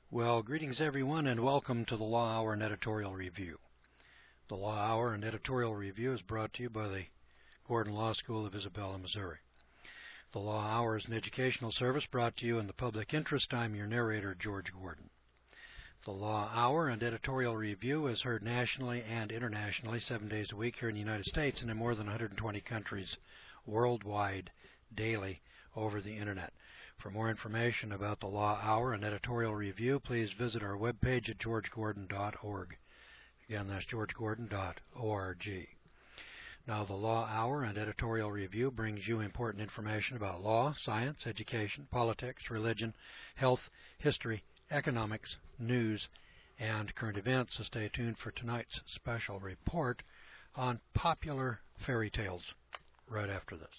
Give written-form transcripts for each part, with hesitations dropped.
Well, greetings everyone and welcome to the Law Hour and Editorial Review. The Law Hour and Editorial Review is brought to you by the Gordon Law School of Isabella, Missouri. The Law Hour is an educational service brought to you in the public interest. I'm your narrator, George Gordon. The Law Hour and Editorial Review is heard nationally and internationally 7 days a week here in the United States and in more than 120 countries worldwide daily over the Internet. For more information about the Law Hour and Editorial Review, please visit our webpage at georgegordon.org. Again, that's georgegordon.org. Now, the Law Hour and Editorial Review brings you important information about law, science, education, politics, religion, health, history, economics, news, and current events. So stay tuned for tonight's special report on popular fairy tales right after this.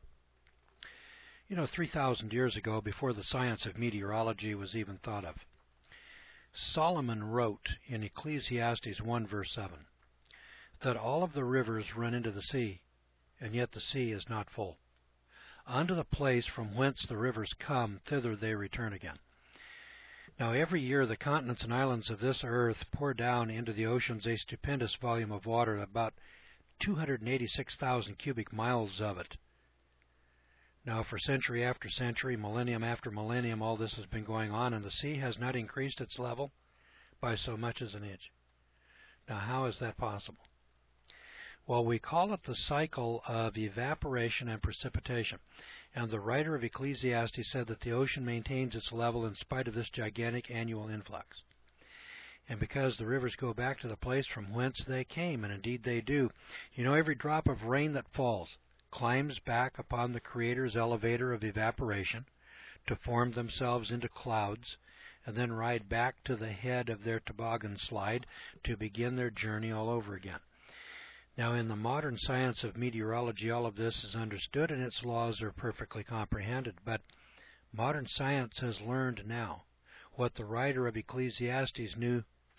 3,000 years ago, before the science of meteorology was even thought of, Solomon wrote in Ecclesiastes 1 verse 7 that all of the rivers run into the sea, and yet the sea is not full. Unto the place from whence the rivers come, thither they return again. Now every year the continents and islands of this earth pour down into the oceans a stupendous volume of water, about 286,000 cubic miles of it. Now, for century after century, millennium after millennium, all this has been going on, and the sea has not increased its level by so much as an inch. Now, how is that possible? Well, we call it the cycle of evaporation and precipitation. And the writer of Ecclesiastes said that the ocean maintains its level in spite of this gigantic annual influx. And because the rivers go back to the place from whence they came, and indeed they do, every drop of rain that falls climbs back upon the Creator's elevator of evaporation to form themselves into clouds and then ride back to the head of their toboggan slide to begin their journey all over again. Now, in the modern science of meteorology, all of this is understood and its laws are perfectly comprehended, but modern science has learned now what the writer of Ecclesiastes knew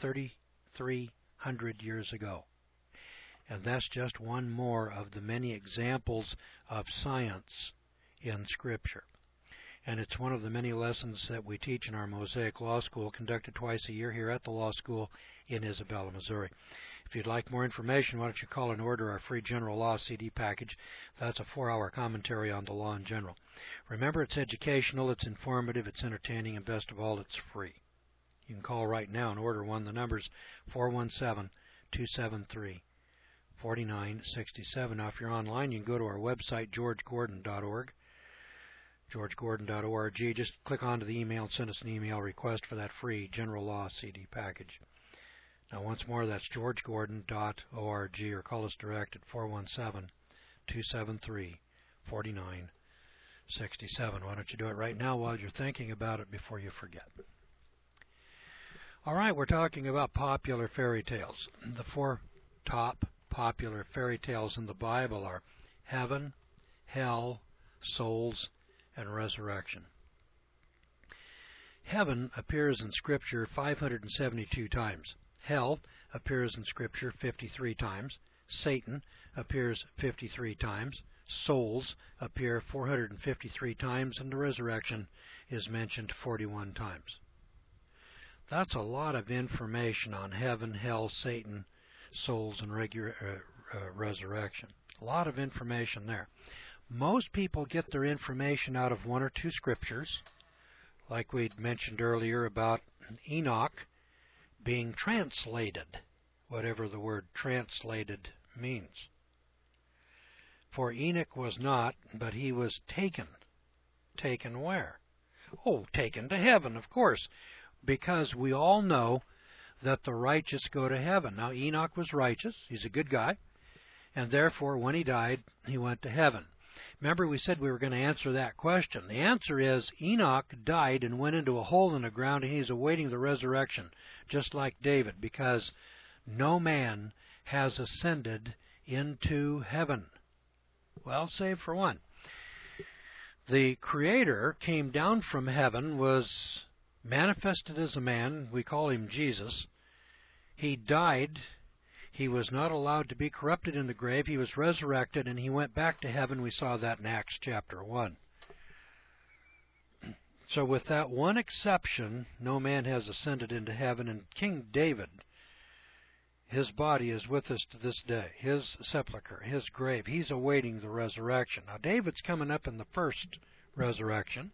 3,300 years ago. And that's just one more of the many examples of science in Scripture. And it's one of the many lessons that we teach in our Mosaic Law School, conducted twice a year here at the Law School in Isabella, Missouri. If you'd like more information, why don't you call and order our free General Law CD package. That's a 4-hour commentary on the law in general. Remember, it's educational, it's informative, it's entertaining, and best of all, it's free. You can call right now and order one. The number's 417-273-4967. Now, if you're online, you can go to our website, georgegordon.org, georgegordon.org. Just click onto the email and send us an email request for that free General Law CD package. Now, once more, that's georgegordon.org, or call us direct at 417-273-4967. Why don't you do it right now while you're thinking about it before you forget? All right, we're talking about popular fairy tales. The four top popular fairy tales in the Bible are heaven, hell, souls, and resurrection. Heaven appears in Scripture 572 times. Hell appears in Scripture 53 times. Satan appears 53 times. Souls appear 453 times, and the resurrection is mentioned 41 times. That's a lot of information on heaven, hell, Satan, souls, and resurrection. A lot of information there. Most people get their information out of one or two scriptures, like we'd mentioned earlier about Enoch being translated, whatever the word translated means. For Enoch was not, but he was taken. Taken where? Oh, taken to heaven, of course, because we all know that the righteous go to heaven. Now, Enoch was righteous. He's a good guy. And therefore, when he died, he went to heaven. Remember, we said we were going to answer that question. The answer is Enoch died and went into a hole in the ground, and he's awaiting the resurrection, just like David, because no man has ascended into heaven. Well, save for one. The Creator came down from heaven, was manifested as a man. We call him Jesus. He died. He was not allowed to be corrupted in the grave. He was resurrected, and he went back to heaven. We saw that in Acts chapter 1. So with that one exception, no man has ascended into heaven. And King David, his body is with us to this day. His sepulcher, his grave, he's awaiting the resurrection. Now David's coming up in the first resurrection.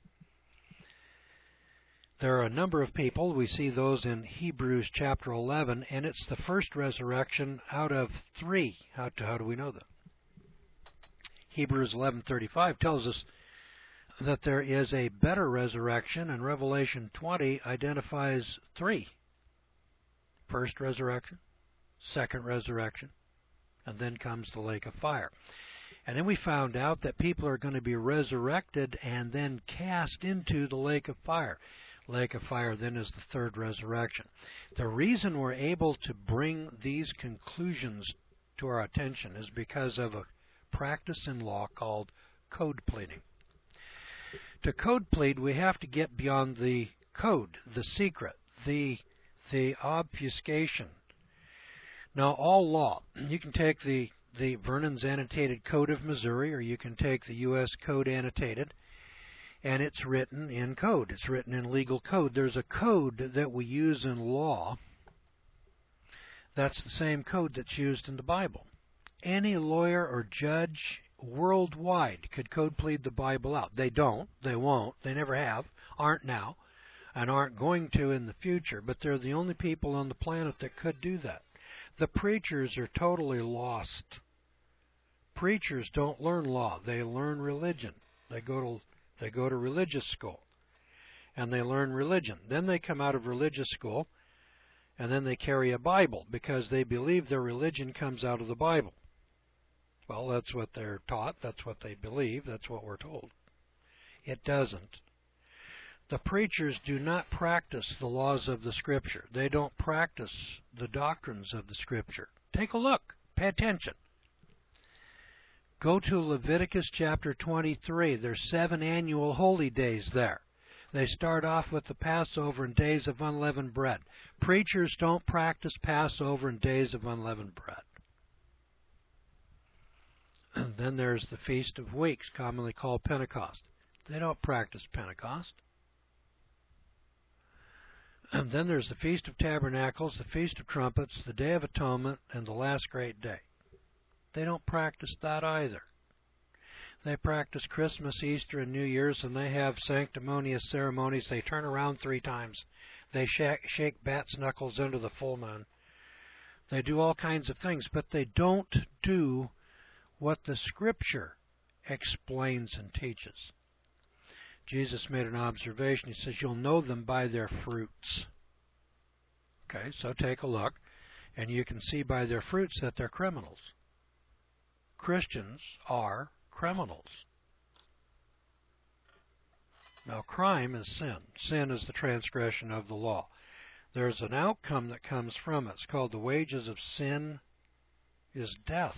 There are a number of people. We see those in Hebrews chapter 11, and it's the first resurrection out of 3. How do we know that? Hebrews 11:35 tells us that there is a better resurrection, and Revelation 20 identifies 3. First resurrection, second resurrection, and then comes the lake of fire. And then we found out that people are going to be resurrected and then cast into the lake of fire. Lake of fire then is the third resurrection. The reason we're able to bring these conclusions to our attention is because of a practice in law called code pleading. To code plead, we have to get beyond the code, the secret, the obfuscation. Now, all law, you can take the Vernon's Annotated Code of Missouri, or you can take the U.S. Code Annotated, and it's written in code. It's written in legal code. There's a code that we use in law that's the same code that's used in the Bible. Any lawyer or judge worldwide could code plead the Bible out. They don't. They won't. They never have. Aren't now. And aren't going to in the future. But they're the only people on the planet that could do that. The preachers are totally lost. Preachers don't learn law. They learn religion. They go to religious school, and they learn religion. Then they come out of religious school, and then they carry a Bible because they believe their religion comes out of the Bible. Well, that's what they're taught. That's what they believe. That's what we're told. It doesn't. The preachers do not practice the laws of the Scripture. They don't practice the doctrines of the Scripture. Take a look. Pay attention. Go to Leviticus chapter 23. There's 7 annual holy days there. They start off with the Passover and days of unleavened bread. Preachers don't practice Passover and days of unleavened bread. And then there's the Feast of Weeks, commonly called Pentecost. They don't practice Pentecost. And then there's the Feast of Tabernacles, the Feast of Trumpets, the Day of Atonement, and the Last Great Day. They don't practice that either. They practice Christmas, Easter, and New Year's, and they have sanctimonious ceremonies. They turn around 3 times. They shake bats' knuckles under the full moon. They do all kinds of things, but they don't do what the Scripture explains and teaches. Jesus made an observation. He says, you'll know them by their fruits. Okay, so take a look, and you can see by their fruits that they're criminals. Christians are criminals. Now, crime is sin. Sin is the transgression of the law. There's an outcome that comes from it. It's called the wages of sin is death.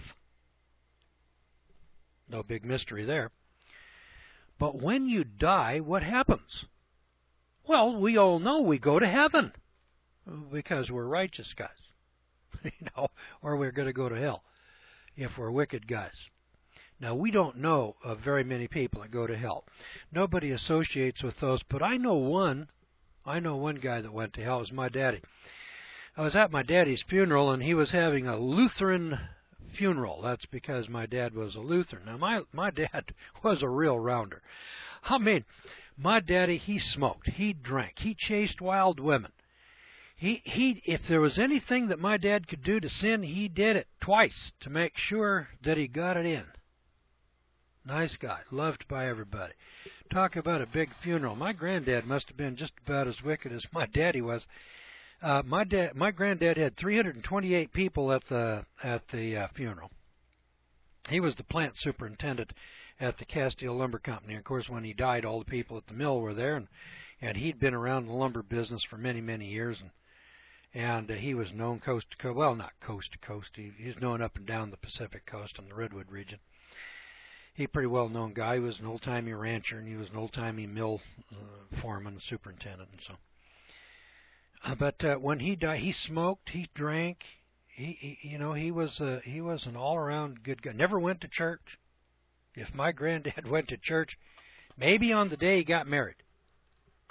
No big mystery there. But when you die, what happens? Well, we all know we go to heaven because we're righteous guys, or we're going to go to hell if we're wicked guys. Now, we don't know of very many people that go to hell. Nobody associates with those, but I know one guy that went to hell. It was my daddy. I was at my daddy's funeral, and he was having a Lutheran funeral. That's because my dad was a Lutheran. Now, my dad was a real rounder. I mean, my daddy, he smoked, he drank, he chased wild women. If there was anything that my dad could do to sin, he did it twice to make sure that he got it in. Nice guy, loved by everybody. Talk about a big funeral. My granddad must have been just about as wicked as my daddy was. My granddad had 328 people at the funeral. He was the plant superintendent at the Castile Lumber Company. Of course, when he died, all the people at the mill were there, and he'd been around the lumber business for many, many years, and he was known coast to coast. Well, not coast to coast. He's known up and down the Pacific Coast and the Redwood region. He's a pretty well-known guy. He was an old-timey rancher, and he was an old-timey mill foreman, superintendent, and so. But when he died, he smoked, he drank. He was an all-around good guy. Never went to church. If my granddad went to church, maybe on the day he got married,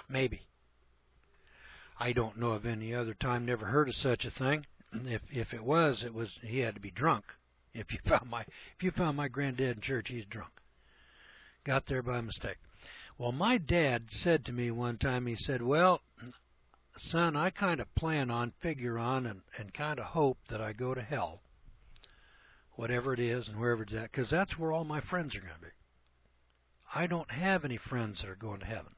Maybe. I don't know of any other time. Never heard of such a thing. If it was he had to be drunk. If you found my granddad in church, he's drunk. Got there by mistake. Well, my dad said to me one time, he said, "Well, son, I kind of plan on, figure on, and kind of hope that I go to hell, whatever it is and wherever it's at, because that's where all my friends are going to be. I don't have any friends that are going to heaven."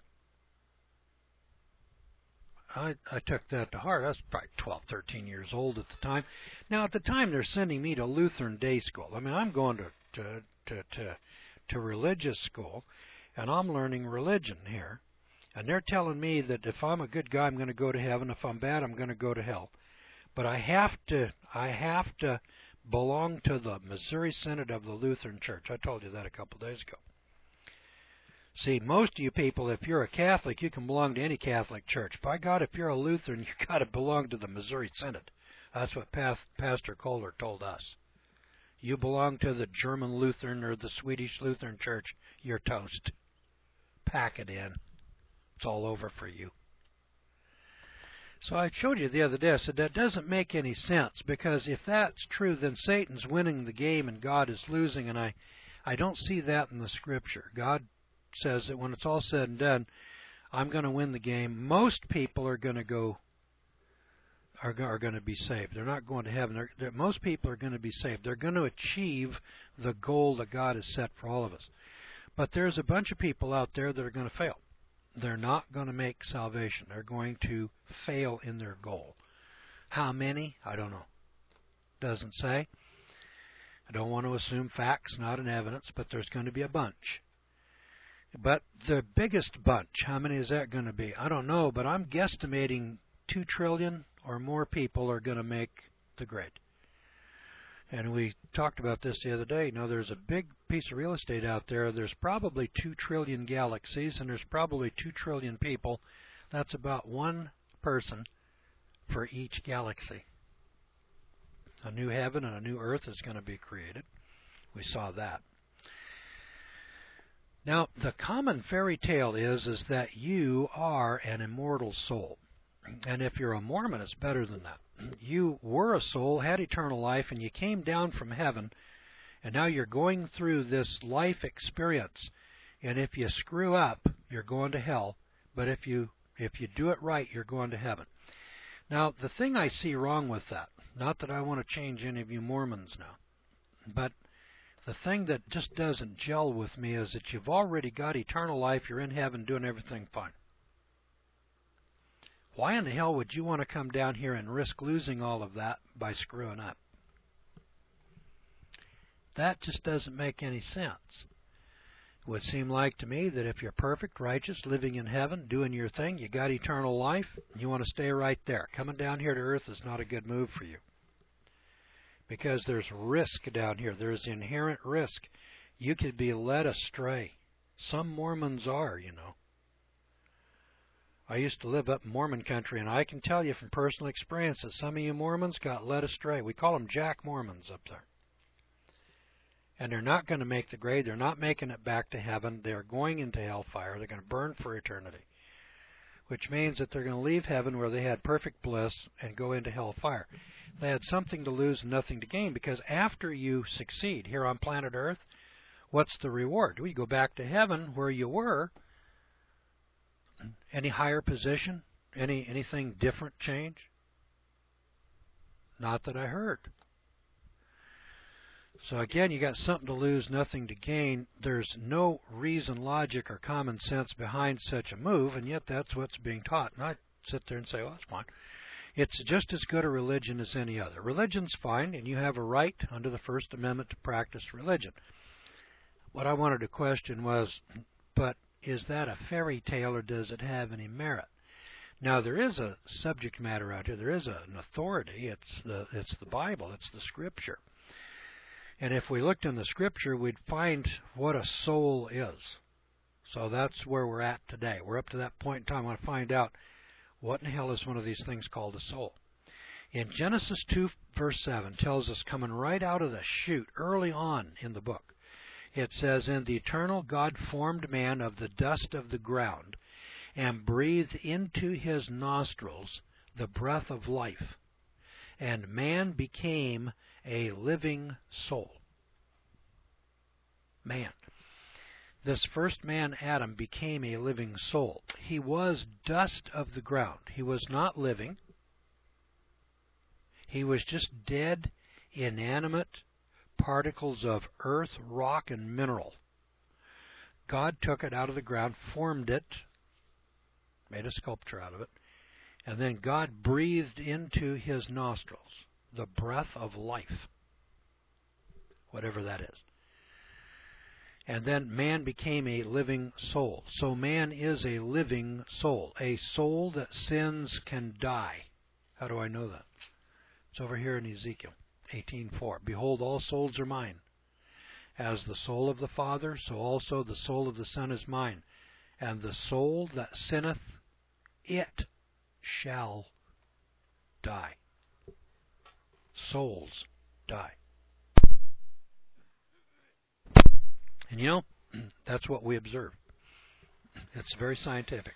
I took that to heart. I was probably 12, 13 years old at the time. Now, at the time, they're sending me to Lutheran day school. I mean, I'm going to religious school, and I'm learning religion here. And they're telling me that if I'm a good guy, I'm going to go to heaven. If I'm bad, I'm going to go to hell. But I have to belong to the Missouri Synod of the Lutheran Church. I told you that a couple of days ago. See, most of you people, if you're a Catholic, you can belong to any Catholic church. By God, if you're a Lutheran, you've got to belong to the Missouri Synod. That's what Pastor Kohler told us. You belong to the German Lutheran or the Swedish Lutheran Church, you're toast. Pack it in. It's all over for you. So I showed you the other day, I said that doesn't make any sense, because if that's true, then Satan's winning the game and God is losing, and I don't see that in the Scripture. God says that when it's all said and done, I'm going to win the game. Most people are going to be saved. They're not going to heaven. Most people are going to be saved. They're going to achieve the goal that God has set for all of us. But there's a bunch of people out there that are going to fail. They're not going to make salvation. They're going to fail in their goal. How many? I don't know. Doesn't say. I don't want to assume facts, not an evidence, but there's going to be a bunch. But the biggest bunch, how many is that going to be? I don't know, but I'm guesstimating 2 trillion or more people are going to make the grade. And we talked about this the other day. You know, there's a big piece of real estate out there. There's probably 2 trillion galaxies, and there's probably 2 trillion people. That's about one person for each galaxy. A new heaven and a new earth is going to be created. We saw that. Now, the common fairy tale is that you are an immortal soul. And if you're a Mormon, it's better than that. You were a soul, had eternal life, and you came down from heaven, and now you're going through this life experience. And if you screw up, you're going to hell. But if you do it right, you're going to heaven. Now, the thing I see wrong with that, not that I want to change any of you Mormons now, but the thing that just doesn't gel with me is that you've already got eternal life, you're in heaven doing everything fine. Why in the hell would you want to come down here and risk losing all of that by screwing up? That just doesn't make any sense. It would seem like to me that if you're perfect, righteous, living in heaven, doing your thing, you got eternal life, you want to stay right there. Coming down here to earth is not a good move for you. Because there's risk down here. There's inherent risk. You could be led astray. Some Mormons are, you know. I used to live up in Mormon country, and I can tell you from personal experience that some of you Mormons got led astray. We call them Jack Mormons up there. And they're not going to make the grade. They're not making it back to heaven. They're going into hellfire. They're going to burn for eternity. Which means that they're going to leave heaven where they had perfect bliss and go into hellfire. They had something to lose and nothing to gain, because after you succeed here on planet Earth, what's the reward? Well, you go back to heaven where you were. Any higher position? Anything different change? Not that I heard. So again, you got something to lose, nothing to gain. There's no reason, logic, or common sense behind such a move, and yet that's what's being taught. And I sit there and say, well, that's fine. It's just as good a religion as any other. Religion's fine, and you have a right under the First Amendment to practice religion. What I wanted to question was, but is that a fairy tale or does it have any merit? Now, there is a subject matter out here. There is an authority. It's the Bible. It's the Scripture. And if we looked in the Scripture, we'd find what a soul is. So that's where we're at today. We're up to that point in time. I want to find out what in the hell is one of these things called a soul. In Genesis 2, verse 7, tells us, coming right out of the chute, early on in the book, it says, "And the eternal God formed man of the dust of the ground, and breathed into his nostrils the breath of life, and man became a living soul. Man. This first man, Adam, became a living soul. He was dust of the ground. He was not living. He was just dead, inanimate particles of earth, rock, and mineral. God took it out of the ground, formed it, made a sculpture out of it, and then God breathed into his nostrils the breath of life, whatever that is. And then man became a living soul. So man is a living soul. A soul that sins can die. How do I know that? It's over here in Ezekiel 18:4. Behold, all souls are mine. As the soul of the Father, so also the soul of the Son is mine. And the soul that sinneth, it shall die. Souls die. And you know, that's what we observe. It's very scientific.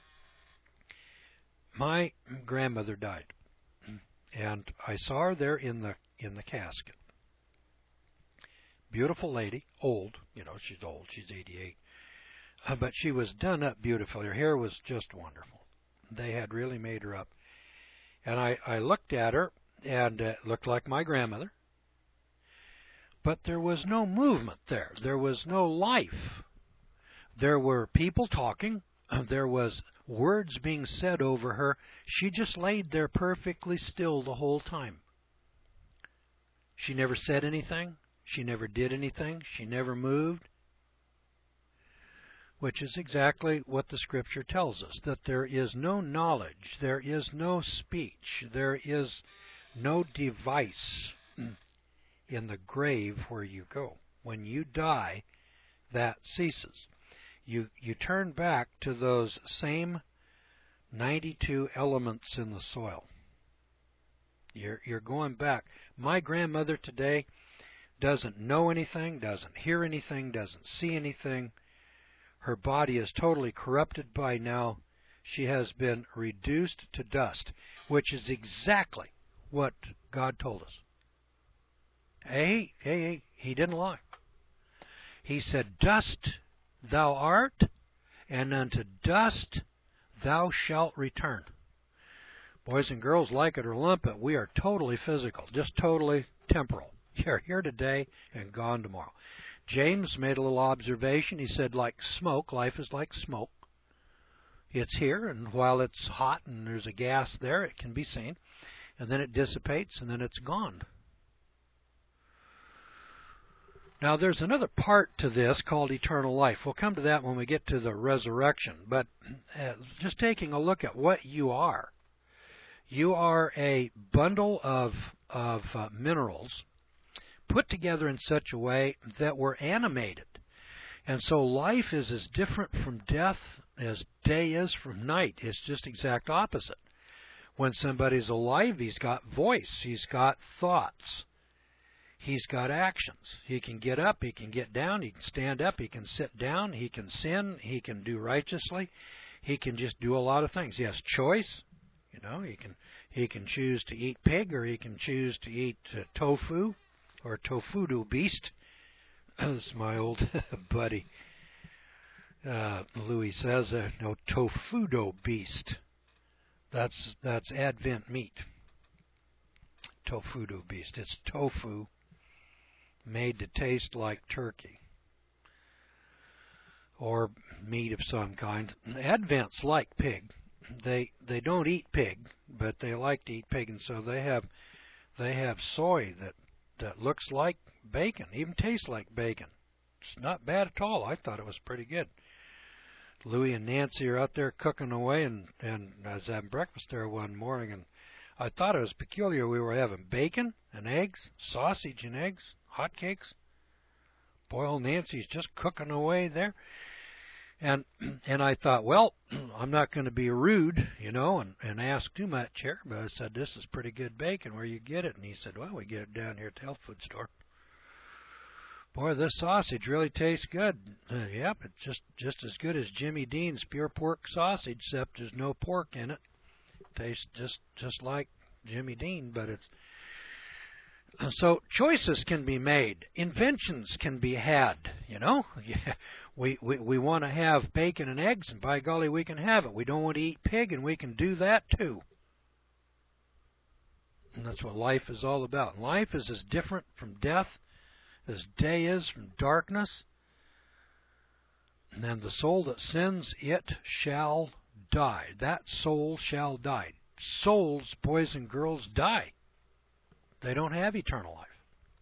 My grandmother died, and I saw her there in the casket. Beautiful lady, old, she's old, she's 88. But she was done up beautifully. Her hair was just wonderful. They had really made her up. And I looked at her, and it looked like my grandmother. But there was no movement there. There was no life. There were people talking. There was words being said over her. She just laid there perfectly still the whole time. She never said anything. She never did anything. She never moved. Which is exactly what the Scripture tells us, that there is no knowledge, there is no speech, there is no device in the grave where you go. When you die, that ceases. You turn back to those same 92 elements in the soil. You're going back. My grandmother today doesn't know anything, doesn't hear anything, doesn't see anything. Her body is totally corrupted by now. She has been reduced to dust, which is exactly what God told us. He didn't lie. He said, dust thou art, and unto dust thou shalt return. Boys and girls, like it or lump it, we are totally physical, just totally temporal. You're here today and gone tomorrow. James made a little observation. He said, like smoke, life is like smoke. It's here, and while it's hot and there's a gas there, it can be seen. And then it dissipates, and then it's gone. Now, there's another part to this called eternal life. We'll come to that when we get to the resurrection. But just taking a look at what you are. You are a bundle of minerals put together in such a way that we're animated. And so life is as different from death as day is from night. It's just exact opposite. When somebody's alive, he's got voice, he's got thoughts, he's got actions. He can get up, he can get down, he can stand up, he can sit down, he can sin, he can do righteously, he can just do a lot of things. He has choice. He can choose to eat pig, or he can choose to eat tofu, or tofudo beast. This is my old buddy Louis says, no, tofudo beast. That's Advent meat. Tofudo beast. It's tofu made to taste like turkey or meat of some kind. Advents like pig. They don't eat pig, but they like to eat pig, and so they have soy that looks like bacon, even tastes like bacon. It's not bad at all. I thought it was pretty good. Louie and Nancy are out there cooking away, and I was having breakfast there one morning, and I thought it was peculiar. We were having bacon and eggs, sausage and eggs, hotcakes. Boy, old Nancy's just cooking away there. And I thought, well, I'm not going to be rude, and ask too much here. But I said, this is pretty good bacon. Where you get it? And he said, well, we get it down here at the health food store. Boy, this sausage really tastes good. Yep, it's just as good as Jimmy Dean's pure pork sausage, except there's no pork in it. Tastes just like Jimmy Dean, but it's... So choices can be made. Inventions can be had, you know. We want to have bacon and eggs, and by golly, we can have it. We don't want to eat pig, and we can do that too. And that's what life is all about. Life is as different from death as day is from darkness. And then the soul that sins, it shall die. That soul shall die. Souls, boys and girls, die. They don't have eternal life.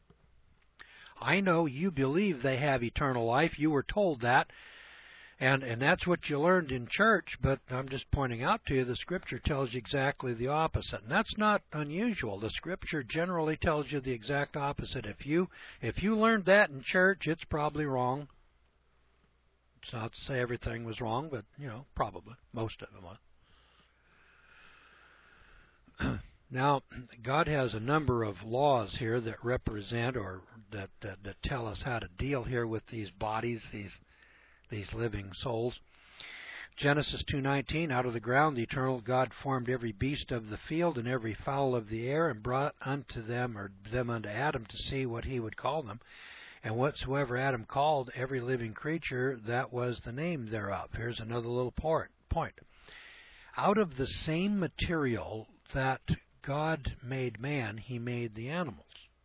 I know you believe they have eternal life. You were told that. And that's what you learned in church, but I'm just pointing out to you the Scripture tells you exactly the opposite. And that's not unusual. The Scripture generally tells you the exact opposite. If you learned that in church, it's probably wrong. It's not to say everything was wrong, but, you know, probably. Most of it was. Now, God has a number of laws here that represent or that tell us how to deal here with these bodies, these living souls. Genesis 2:19, out of the ground the eternal God formed every beast of the field and every fowl of the air, and brought unto them unto Adam to see what he would call them. And whatsoever Adam called every living creature, that was the name thereof. Here's another little point. Out of the same material that God made man, he made the animals.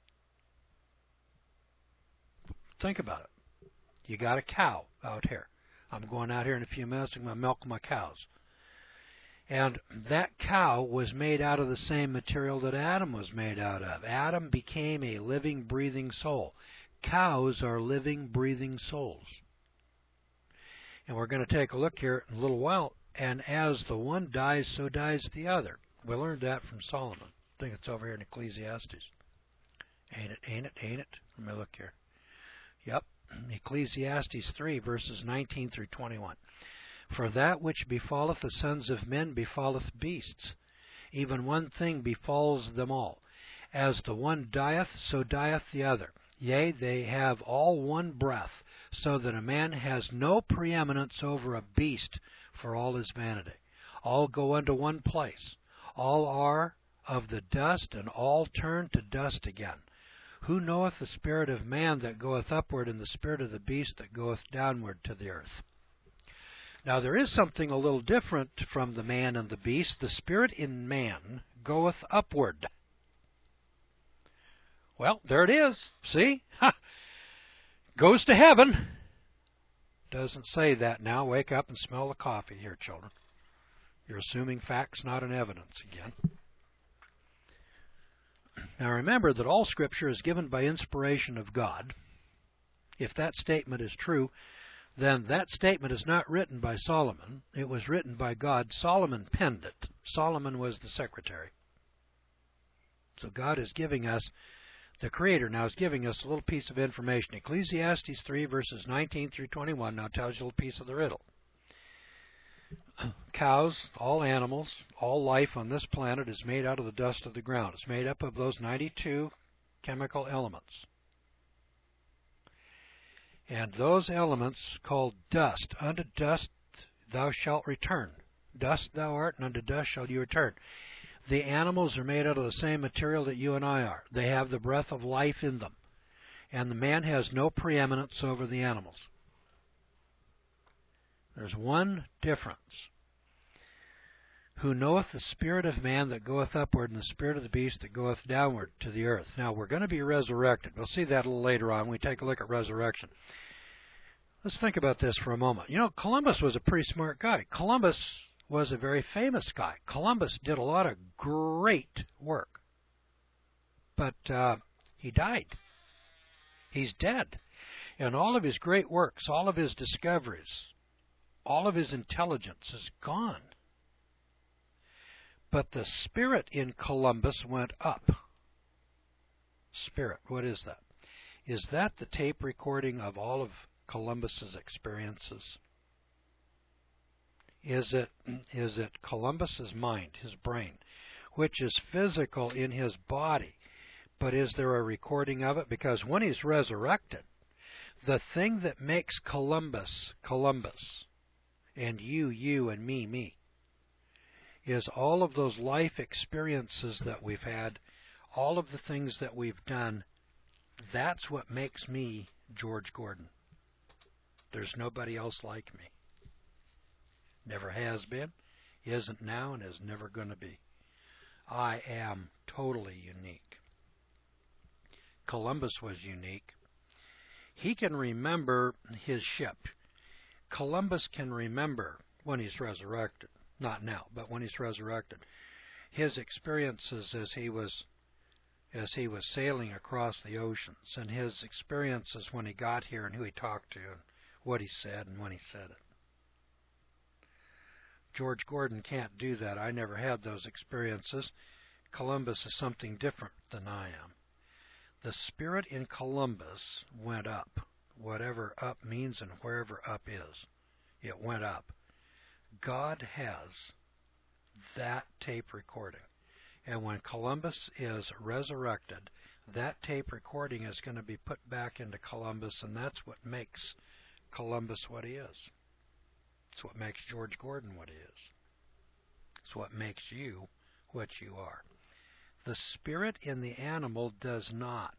Think about it. You got a cow out here. I'm going out here in a few minutes. I'm going to milk my cows. And that cow was made out of the same material that Adam was made out of. Adam became a living, breathing soul. Cows are living, breathing souls. And we're going to take a look here in a little while. And as the one dies, so dies the other. We learned that from Solomon. I think it's over here in Ecclesiastes. Ain't it? Let me look here. Yep. Ecclesiastes 3, verses 19 through 21. For that which befalleth the sons of men befalleth beasts. Even one thing befalls them all. As the one dieth, so dieth the other. Yea, they have all one breath, so that a man has no preeminence over a beast for all his vanity. All go unto one place. All are of the dust, and all turn to dust again. Who knoweth the spirit of man that goeth upward, and the spirit of the beast that goeth downward to the earth? Now there is something a little different from the man and the beast. The spirit in man goeth upward. Well, there it is. See? Goes to heaven. Doesn't say that now. Wake up and smell the coffee here, children. You're assuming facts, not an evidence again. Now remember that all Scripture is given by inspiration of God. If that statement is true, then that statement is not written by Solomon. It was written by God. Solomon penned it. Solomon was the secretary. So God is giving us, the Creator now is giving us a little piece of information. Ecclesiastes 3, verses 19 through 21 now tells you a little piece of the riddle. Cows, all animals, all life on this planet is made out of the dust of the ground. It's made up of those 92 chemical elements. And those elements called dust, unto dust thou shalt return. Dust thou art, and unto dust shall you return. The animals are made out of the same material that you and I are. They have the breath of life in them. And the man has no preeminence over the animals. There's one difference. Who knoweth the spirit of man that goeth upward, and the spirit of the beast that goeth downward to the earth. Now, we're going to be resurrected. We'll see that a little later on when we take a look at resurrection. Let's think about this for a moment. You know, Columbus was a pretty smart guy. Columbus was a very famous guy. Columbus did a lot of great work. But he died. He's dead. And all of his great works, all of his discoveries, all of his intelligence is gone. But the spirit in Columbus went up. Spirit, what is that? Is that the tape recording of all of Columbus's experiences? Is it Columbus's mind, his brain, which is physical in his body, but is there a recording of it? Because when he's resurrected, The thing that makes Columbus, Columbus, and you, and me, is all of those life experiences that we've had, all of the things that we've done. That's what makes me George Gordon. There's nobody else like me. Never has been, isn't now, and is never going to be. I am totally unique. Columbus was unique. He can remember his ship. Columbus can remember when he's resurrected. Not now, but when he's resurrected. His experiences as he was sailing across the oceans, and his experiences when he got here and who he talked to and what he said and when he said it. George Gordon can't do that. I never had those experiences. Columbus is something different than I am. The spirit in Columbus went up, whatever up means and wherever up is. It went up. God has that tape recording. And when Columbus is resurrected, that tape recording is going to be put back into Columbus, and that's what makes Columbus what he is. It's what makes George Gordon what he is. It's what makes you what you are. The spirit in the animal does not.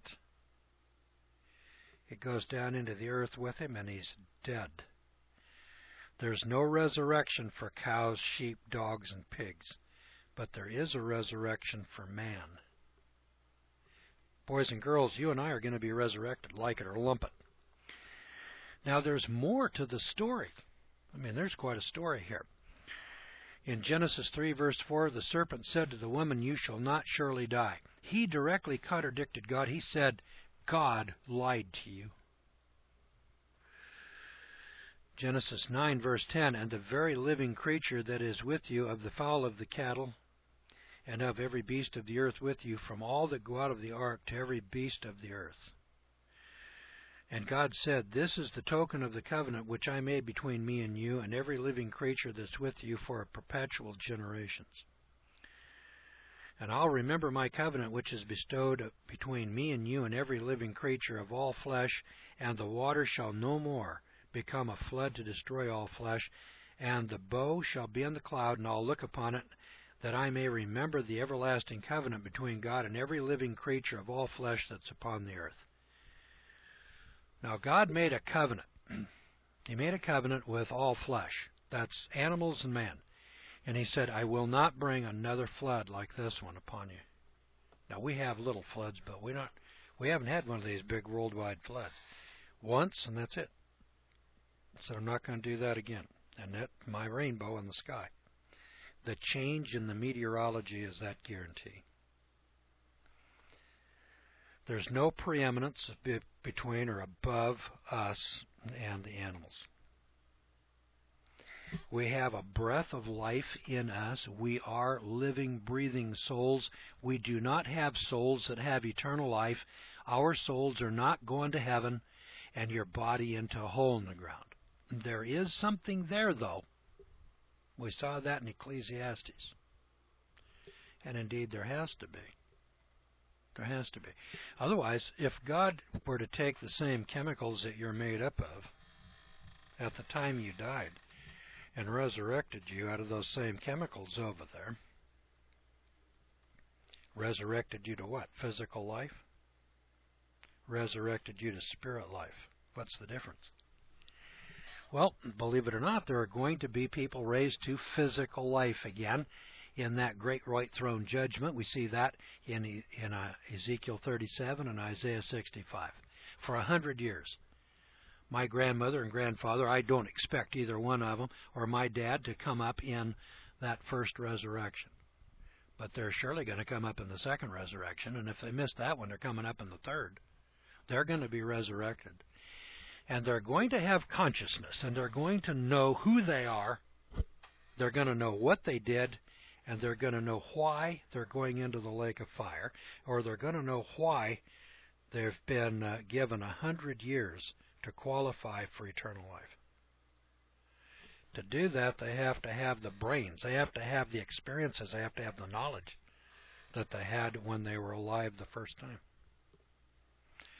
It goes down into the earth with him, and he's dead. There's no resurrection for cows, sheep, dogs, and pigs, but there is a resurrection for man. Boys and girls, you and I are going to be resurrected, like it or lump it. Now, there's more to the story. I mean, there's quite a story here. In Genesis 3, verse 4, the serpent said to the woman, "You shall not surely die." He directly contradicted God. He said, God lied to you. Genesis 9, verse 10, "And the very living creature that is with you, of the fowl of the cattle, and of every beast of the earth with you, from all that go out of the ark to every beast of the earth." And God said, "This is the token of the covenant which I made between me and you and every living creature that's with you for perpetual generations. And I'll remember my covenant which is bestowed between me and you and every living creature of all flesh, and the water shall no more become a flood to destroy all flesh, and the bow shall be in the cloud, and I'll look upon it, that I may remember the everlasting covenant between God and every living creature of all flesh that's upon the earth." Now, God made a covenant. He made a covenant with all flesh. That's animals and man. And he said, "I will not bring another flood like this one upon you." Now, we have little floods, but we haven't had one of these big worldwide floods. Once, and that's it. So I'm not going to do that again. And that's my rainbow in the sky. The change in the meteorology is that guarantee. There's no preeminence between or above us and the animals. We have a breath of life in us. We are living, breathing souls. We do not have souls that have eternal life. Our souls are not going to heaven and your body into a hole in the ground. There is something there, though. We saw that in Ecclesiastes. And indeed, there has to be. There has to be. Otherwise, if God were to take the same chemicals that you're made up of at the time you died and resurrected you out of those same chemicals over there, resurrected you to what? Physical life? Resurrected you to spirit life. What's the difference? Well, believe it or not, there are going to be people raised to physical life again in that great white throne judgment. We see that in Ezekiel 37 and Isaiah 65. For 100 years. My grandmother and grandfather, I don't expect either one of them or my dad to come up in that first resurrection. But they're surely going to come up in the second resurrection, and if they miss that one, they're coming up in the third. They're going to be resurrected. And they're going to have consciousness, and they're going to know who they are. They're going to know what they did, and they're going to know why they're going into the lake of fire, or they're going to know why they've been given 100 years to qualify for eternal life. To do that, they have to have the brains. They have to have the experiences. They have to have the knowledge that they had when they were alive the first time.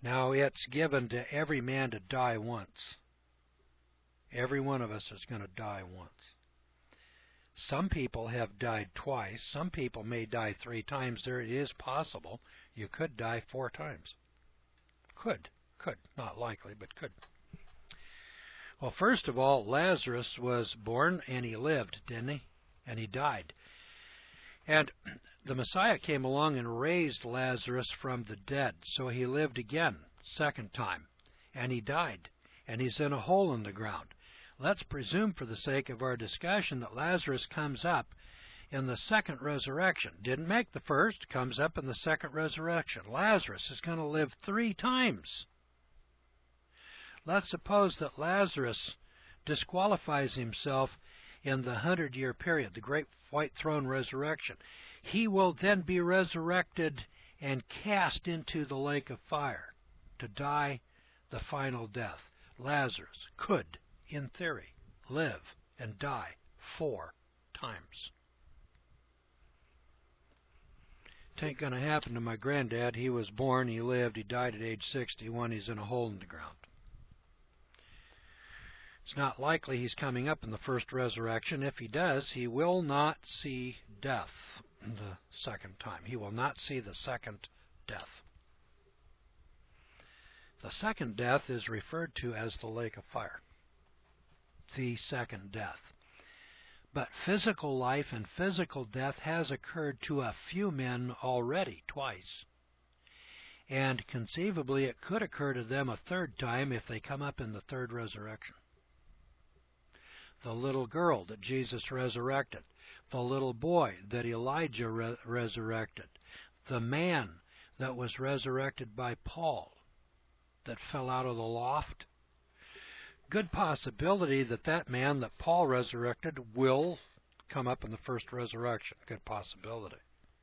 Now, it's given to every man to die once. Every one of us is going to die once. Some people have died twice. Some people may die 3 times. There it is possible you could die 4 times. Could. Not likely, but could. Well, first of all, Lazarus was born and he lived, didn't he? And he died. And the Messiah came along and raised Lazarus from the dead. So he lived again, second time. And he died. And he's in a hole in the ground. Let's presume for the sake of our discussion that Lazarus comes up in the second resurrection. Didn't make the first, comes up in the second resurrection. Lazarus is going to live 3 times. Let's suppose that Lazarus disqualifies himself in the 100-year period, the great white throne resurrection. He will then be resurrected and cast into the lake of fire to die the final death. Lazarus could, in theory, live and die 4 times. It ain't going to happen to my granddad. He was born, he lived, he died at age 61. He's in a hole in the ground. It's not likely he's coming up in the first resurrection. If he does, he will not see death the second time. He will not see the second death. The second death is referred to as the lake of fire. The second death. But physical life and physical death has occurred to a few men already, twice. And conceivably it could occur to them a 3rd time if they come up in the 3rd resurrection. The little girl that Jesus resurrected, the little boy that Elijah resurrected, the man that was resurrected by Paul that fell out of the loft. Good possibility that that man that Paul resurrected will come up in the first resurrection. Good possibility.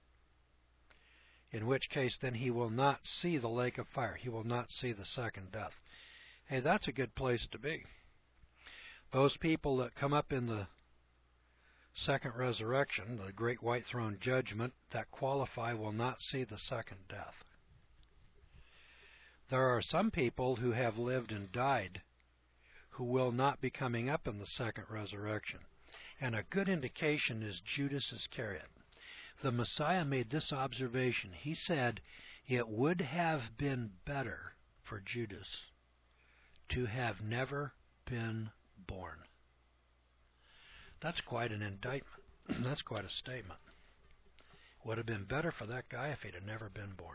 In which case, then he will not see the lake of fire. He will not see the second death. Hey, that's a good place to be. Those people that come up in the second resurrection, the great white throne judgment, that qualify will not see the second death. There are some people who have lived and died who will not be coming up in the second resurrection. And a good indication is Judas Iscariot. The Messiah made this observation. He said, it would have been better for Judas to have never been born. That's quite an indictment. That's quite a statement. Would have been better for that guy if he'd have never been born.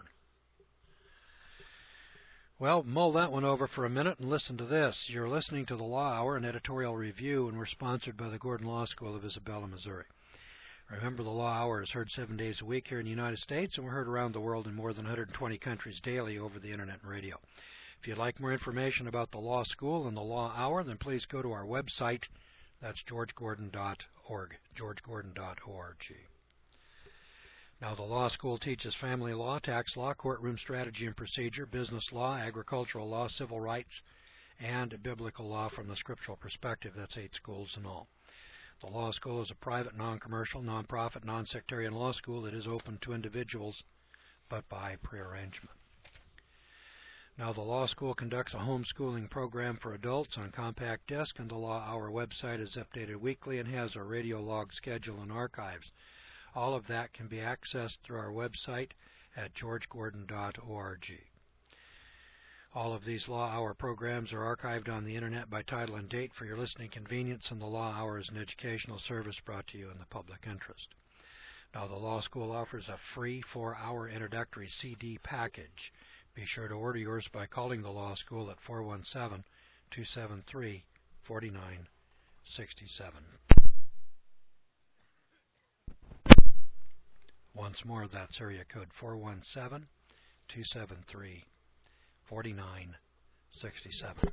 Well, mull that one over for a minute and listen to this. You're listening to the Law Hour, an editorial review, and we're sponsored by the Gordon Law School of Isabella, Missouri. Remember, the Law Hour is heard 7 days a week here in the United States, and we're heard around the world in more than 120 countries daily over the Internet and radio. If you'd like more information about the Law School and the Law Hour, then please go to our website. That's georgegordon.org, georgegordon.org. Now, the law school teaches family law, tax law, courtroom strategy and procedure, business law, agricultural law, civil rights, and biblical law from the scriptural perspective. That's 8 schools in all. The law school is a private, non-commercial, non-profit, non-sectarian law school that is open to individuals, but by prearrangement. Now, the law school conducts a homeschooling program for adults on compact disc, and the Law Hour website is updated weekly and has a radio log schedule and archives. All of that can be accessed through our website at georgegordon.org. All of these Law Hour programs are archived on the Internet by title and date for your listening convenience, and the Law Hour is an educational service brought to you in the public interest. Now, the law school offers a free 4-hour introductory CD package. Be sure to order yours by calling the law school at 417-273-4967. Once more, that's area code 417-273-4967.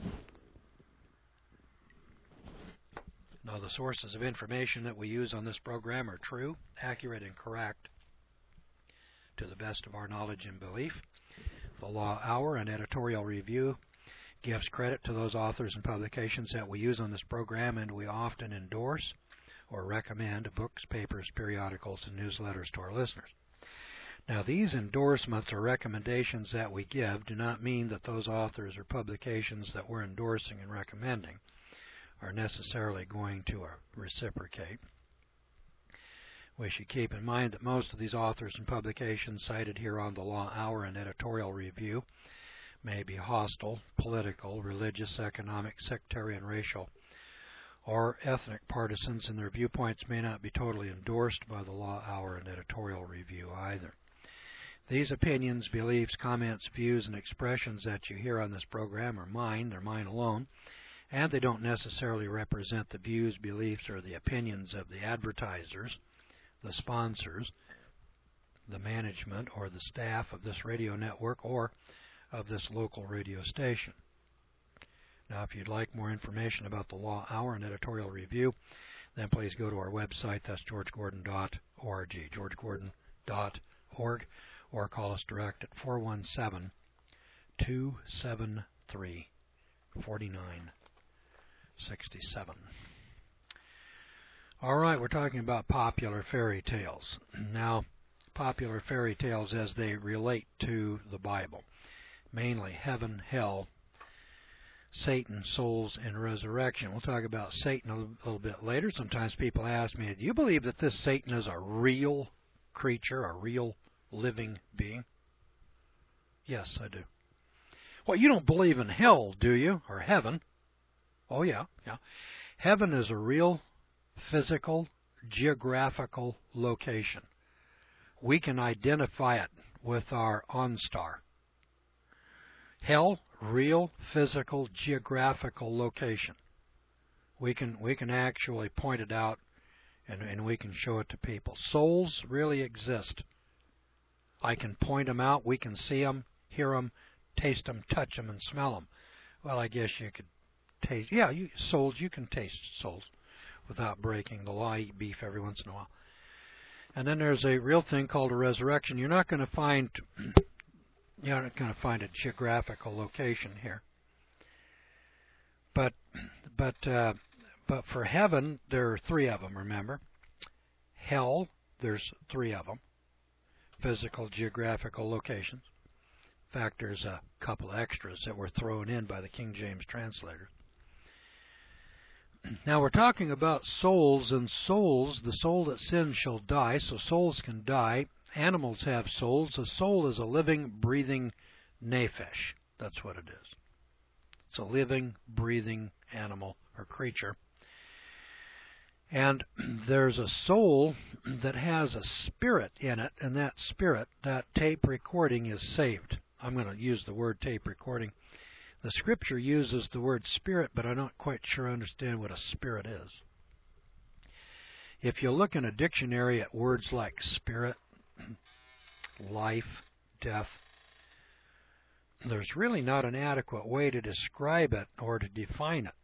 Now, the sources of information that we use on this program are true, accurate, and correct to the best of our knowledge and belief. The Law Hour, an editorial review, gives credit to those authors and publications that we use on this program, and we often endorse or recommend books, papers, periodicals, and newsletters to our listeners. Now, these endorsements or recommendations that we give do not mean that those authors or publications that we're endorsing and recommending are necessarily going to reciprocate. We should keep in mind that most of these authors and publications cited here on the Law Hour and Editorial Review may be hostile, political, religious, economic, sectarian, racial, or ethnic partisans, and their viewpoints may not be totally endorsed by the Law Hour and Editorial Review either. These opinions, beliefs, comments, views, and expressions that you hear on this program are mine. They're mine alone, and they don't necessarily represent the views, beliefs, or the opinions of the advertisers, the sponsors, the management, or the staff of this radio network or of this local radio station. Now, if you'd like more information about the Law Hour and Editorial Review, then please go to our website. That's georgegordon.org, georgegordon.org, or call us direct at 417-273-4967. All right, we're talking about popular fairy tales. Now, popular fairy tales as they relate to the Bible, mainly heaven, hell, Satan, souls, and resurrection. We'll talk about Satan a little bit later. Sometimes people ask me, do you believe that this Satan is a real creature, a real living being? Yes, I do. Well, you don't believe in hell, do you? Or heaven? Oh, yeah. Heaven is a real physical, geographical location. We can identify it with our OnStar. Hell, real, physical, geographical location. We can actually point it out, and we can show it to people. Souls really exist. I can point them out. We can see them, hear them, taste them, touch them, and smell them. Well, I guess you could taste. Yeah, souls. You can taste souls without breaking the law. Eat beef every once in a while. And then there's a real thing called a resurrection. You're not going to find a geographical location here. But for heaven, there are three of them, remember. Hell, there's three of them. Physical, geographical locations. In fact, there's a couple extras that were thrown in by the King James translator. Now we're talking about souls, and souls, the soul that sins shall die, so souls can die. Animals have souls. A soul is a living, breathing nephesh. That's what it is. It's a living, breathing animal or creature. And there's a soul that has a spirit in it, and that spirit, that tape recording, is saved. I'm going to use the word tape recording. The Scripture uses the word spirit, but I'm not quite sure I understand what a spirit is. If you look in a dictionary at words like spirit, life, death, there's really not an adequate way to describe it or to define it.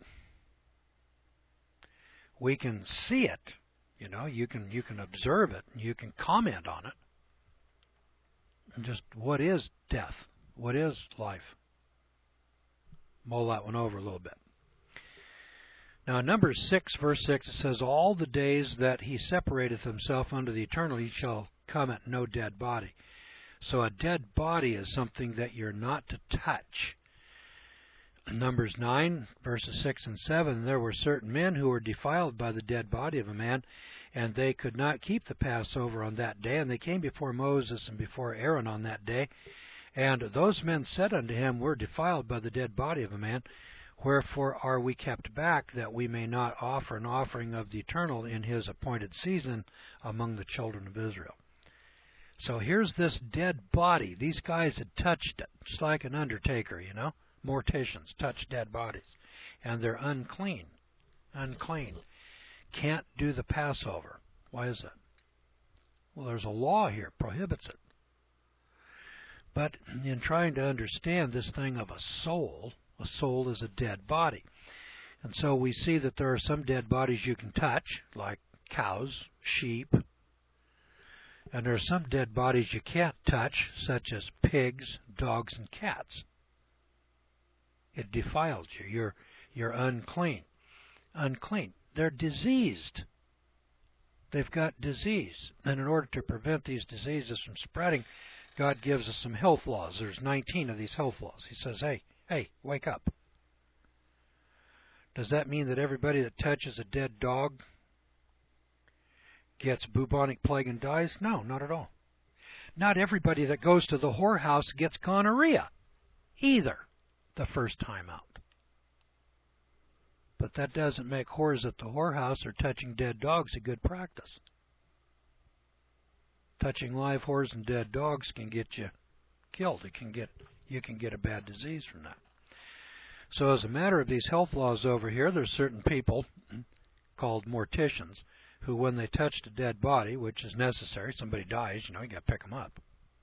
We can see it, you can observe it, you can comment on it. And just what is death? What is life? Mull that one over a little bit. Now, in Numbers 6, verse 6, it says, all the days that he separateth himself unto the eternal, he shall come at no dead body. So a dead body is something that you're not to touch. In Numbers 9, verses 6 and 7, there were certain men who were defiled by the dead body of a man, and they could not keep the Passover on that day. And they came before Moses and before Aaron on that day. And those men said unto him, we're defiled by the dead body of a man. Wherefore are we kept back, that we may not offer an offering of the eternal in his appointed season among the children of Israel? So here's this dead body. These guys had touched it, just like an undertaker, Morticians touch dead bodies. And they're unclean. Unclean. Can't do the Passover. Why is that? Well, there's a law here, prohibits it. But in trying to understand this thing of a soul is a dead body. And so we see that there are some dead bodies you can touch, like cows, sheep. And there are some dead bodies you can't touch, such as pigs, dogs, and cats. It defiles you. You're unclean. Unclean. They're diseased. They've got disease. And in order to prevent these diseases from spreading, God gives us some health laws. There's 19 of these health laws. He says, hey, wake up. Does that mean that everybody that touches a dead dog gets bubonic plague and dies? No, not at all. Not everybody that goes to the whorehouse gets gonorrhea either the first time out. But that doesn't make whores at the whorehouse or touching dead dogs a good practice. Touching live whores and dead dogs can get you killed. You can get a bad disease from that. So as a matter of these health laws over here, there's certain people called morticians who, when they touched a dead body, which is necessary, somebody dies, you got to pick them up.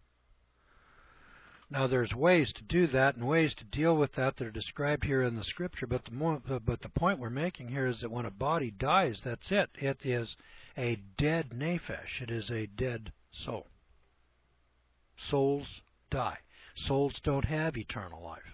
Now, there's ways to do that and ways to deal with that that are described here in the Scripture, but the point we're making here is that when a body dies, that's it. It is a dead nephesh. It is a dead soul. Souls die. Souls don't have eternal life.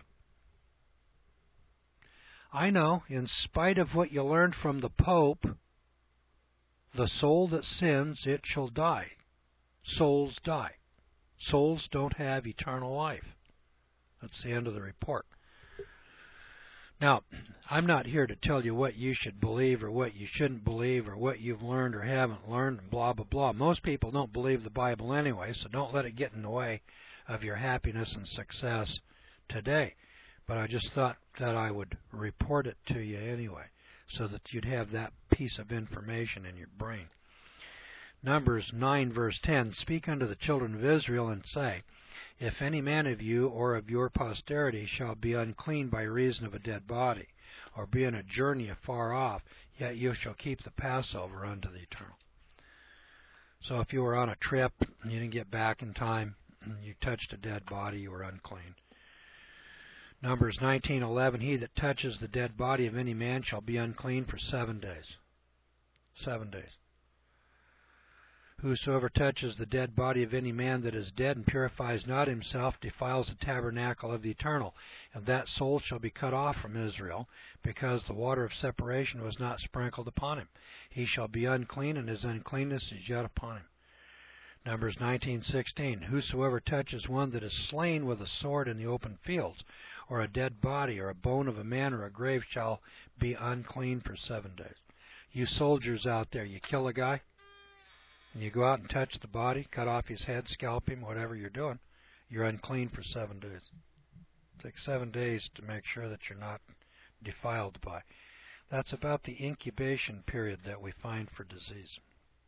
I know, in spite of what you learned from the Pope, the soul that sins, it shall die. Souls die. Souls don't have eternal life. That's the end of the report. Now, I'm not here to tell you what you should believe or what you shouldn't believe or what you've learned or haven't learned and blah, blah, blah. Most people don't believe the Bible anyway, so don't let it get in the way of your happiness and success today. But I just thought that I would report it to you anyway, so that you'd have that piece of information in your brain. Numbers 9, verse 10, Speak unto the children of Israel, and say, If any man of you or of your posterity shall be unclean by reason of a dead body, or be in a journey afar off, yet you shall keep the Passover unto the eternal. So if you were on a trip, and you didn't get back in time, and you touched a dead body, you were unclean. Numbers 19:11, He that touches the dead body of any man shall be unclean for 7 days. 7 days. Whosoever touches the dead body of any man that is dead and purifies not himself defiles the tabernacle of the eternal, and that soul shall be cut off from Israel, because the water of separation was not sprinkled upon him. He shall be unclean, and his uncleanness is yet upon him. Numbers 19:16, Whosoever touches one that is slain with a sword in the open fields, or a dead body, or a bone of a man, or a grave, shall be unclean for 7 days. You soldiers out there, you kill a guy, and you go out and touch the body, cut off his head, scalp him, whatever you're doing, you're unclean for 7 days. It takes 7 days to make sure that you're not defiled by. That's about the incubation period that we find for disease.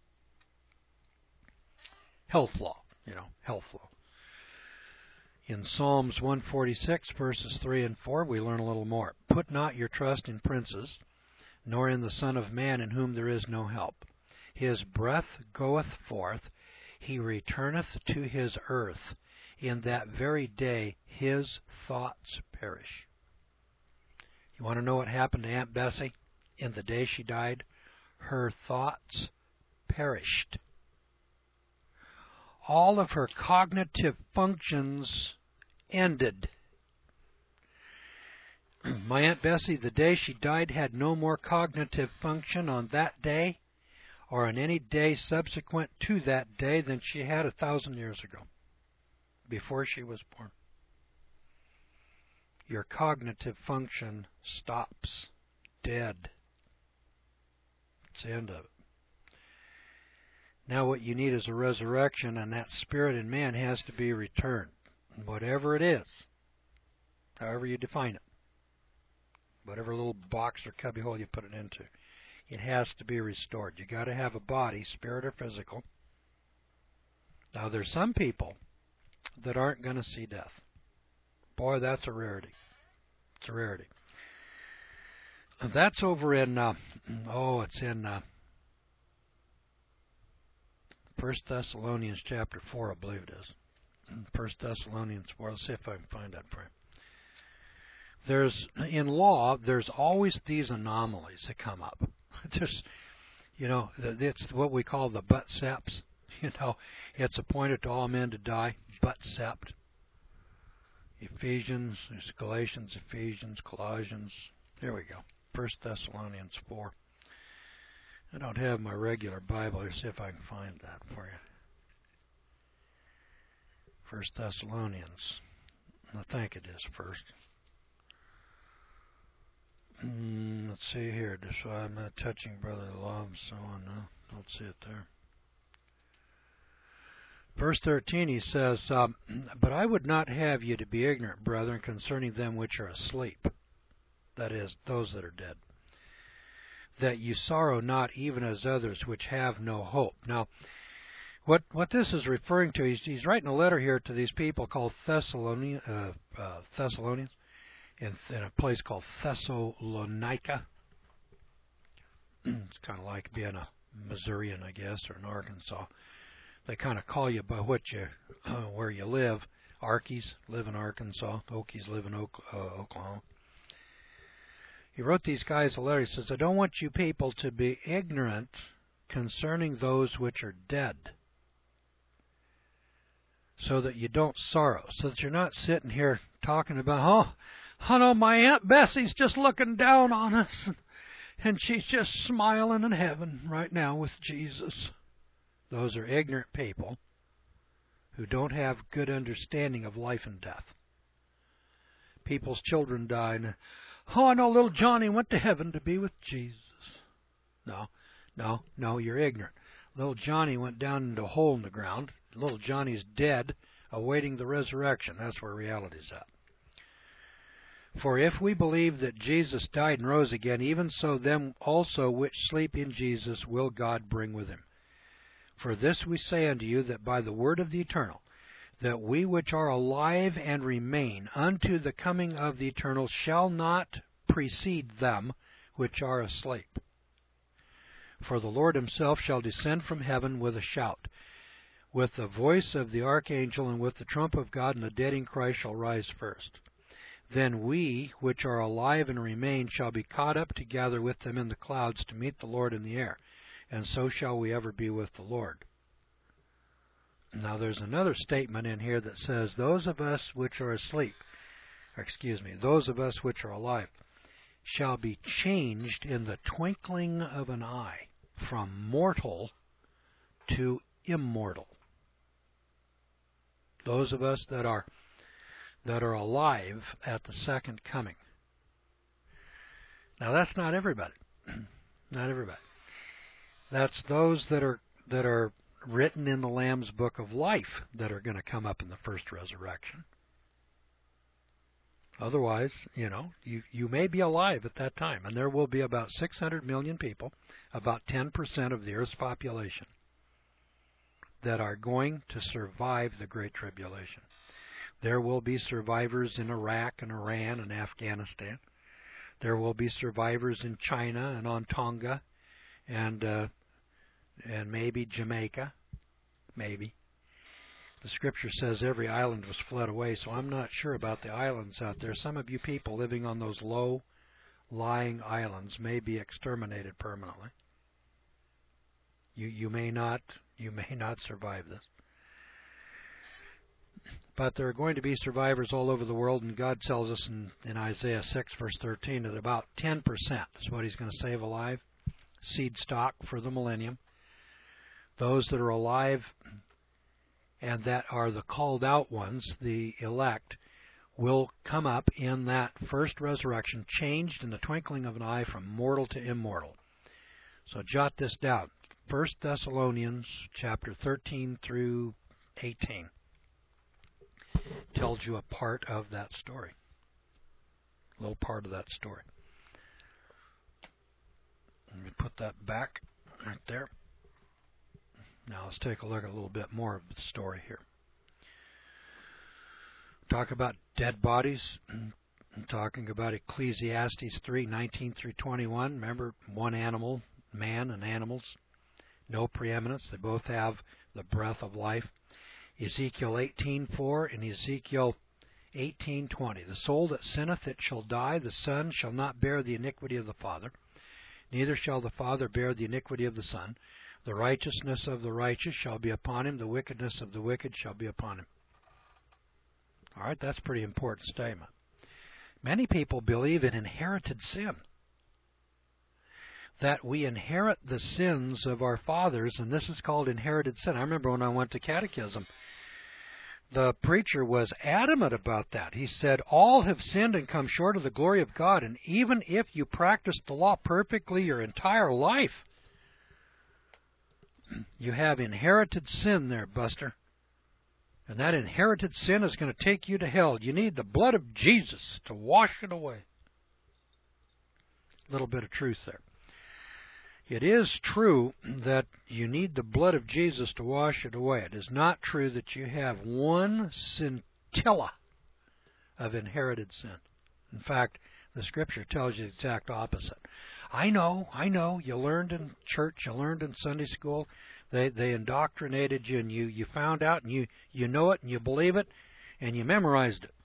Health law, health law. In Psalms 146, verses 3 and 4, we learn a little more. Put not your trust in princes, nor in the Son of Man, in whom there is no help. His breath goeth forth, he returneth to his earth. In that very day his thoughts perish. You want to know what happened to Aunt Bessie in the day she died? Her thoughts perished. All of her cognitive functions ended. My Aunt Bessie, the day she died, had no more cognitive function on that day or on any day subsequent to that day than she had 1,000 years ago, before she was born. Your cognitive function stops, dead. It's the end of it. Now what you need is a resurrection, and that spirit in man has to be returned. Whatever it is, however you define it, whatever little box or cubbyhole you put it into, it has to be restored. You got to have a body, spirit or physical. Now there's some people that aren't going to see death. Boy, that's a rarity. It's a rarity. And that's over in, it's in 1 Thessalonians chapter 4, I believe it is. 1 Thessalonians 4. Let's see if I can find that for you. In law, there's always these anomalies that come up. Just, it's what we call the but seps. It's appointed to all men to die, but sept. Ephesians, there's Galatians, Ephesians, Colossians. There we go. 1 Thessalonians 4. I don't have my regular Bible. Let's see if I can find that for you. 1 Thessalonians. I think it is first. Let's see here. Just so I'm not touching brotherly love and so on. No, don't see it there. Verse 13, he says, But I would not have you to be ignorant, brethren, concerning them which are asleep, that is, those that are dead, that you sorrow not even as others which have no hope. Now, what this is referring to, he's writing a letter here to these people called Thessalonians, in a place called Thessalonica. It's kind of like being a Missourian, I guess, or an Arkansas. They kind of call you by what you, where you live. Arkies live in Arkansas. Okies live in Oklahoma. He wrote these guys a letter. He says, I don't want you people to be ignorant concerning those which are dead, so that you don't sorrow, so that you're not sitting here talking about, oh no, my Aunt Bessie's just looking down on us, and she's just smiling in heaven right now with Jesus. Those are ignorant people who don't have good understanding of life and death. People's children die, and I know little Johnny went to heaven to be with Jesus. No, you're ignorant. Little Johnny went down into a hole in the ground. Little Johnny's dead, awaiting the resurrection. That's where reality's at. For if we believe that Jesus died and rose again, even so them also which sleep in Jesus will God bring with him. For this we say unto you, that by the word of the Eternal, that we which are alive and remain unto the coming of the Eternal shall not precede them which are asleep. For the Lord himself shall descend from heaven with a shout, with the voice of the archangel, and with the trump of God, and the dead in Christ shall rise first. Then we which are alive and remain shall be caught up together with them in the clouds to meet the Lord in the air, and so shall we ever be with the Lord. Now there's another statement in here that says, those of us which are asleep, those of us which are alive, shall be changed in the twinkling of an eye, from mortal to immortal. Those of us that are alive at the second coming. Now that's not everybody. Not everybody. That's those that are written in the Lamb's Book of Life that are going to come up in the first resurrection. Otherwise, you may be alive at that time, and there will be about 600 million people, about 10% of the Earth's population, that are going to survive the Great Tribulation. There will be survivors in Iraq and Iran and Afghanistan. There will be survivors in China and on Tonga and maybe Jamaica, maybe. The Scripture says every island was fled away, so I'm not sure about the islands out there. Some of you people living on those low-lying islands may be exterminated permanently. You may not survive this. But there are going to be survivors all over the world, and God tells us in Isaiah 6, verse 13, that about 10% is what he's going to save alive, seed stock for the millennium. Those that are alive and that are the called out ones, the elect, will come up in that first resurrection, changed in the twinkling of an eye from mortal to immortal. So jot this down. 1 Thessalonians chapter 13 through 18 tells you a part of that story. A little part of that story. Let me put that back right there. Now let's take a look at a little bit more of the story here. Talk about dead bodies. I'm talking about Ecclesiastes 3:19 through 21. Remember, one animal, man and animals, no preeminence. They both have the breath of life. Ezekiel 18:4 and Ezekiel 18:20. The soul that sinneth, it shall die. The son shall not bear the iniquity of the father, neither shall the father bear the iniquity of the son. The righteousness of the righteous shall be upon him. The wickedness of the wicked shall be upon him. All right, that's a pretty important statement. Many people believe in inherited sin, that we inherit the sins of our fathers, and this is called inherited sin. I remember when I went to catechism, the preacher was adamant about that. He said, all have sinned and come short of the glory of God, and even if you practice the law perfectly your entire life, you have inherited sin there, Buster. And that inherited sin is going to take you to hell. You need the blood of Jesus to wash it away. A little bit of truth there. It is true that you need the blood of Jesus to wash it away. It is not true that you have one scintilla of inherited sin. In fact, the Scripture tells you the exact opposite. I know, you learned in church, you learned in Sunday school, they indoctrinated you, and you found out, and you know it, and you believe it, and you memorized it.